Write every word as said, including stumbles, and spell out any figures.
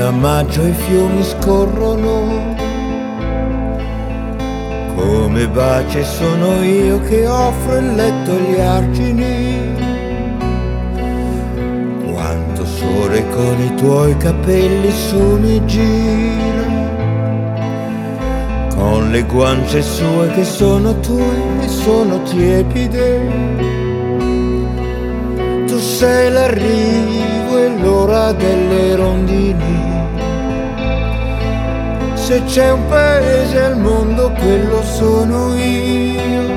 da maggio i fiumi scorrono, come baci sono io che offro il letto agli argini. Quanto sole con i tuoi capelli su mi gira, con le guance sue che sono tue e sono tiepide. Tu sei l'arrivo e l'ora delle rondini. Se c'è un paese al mondo quello sono io.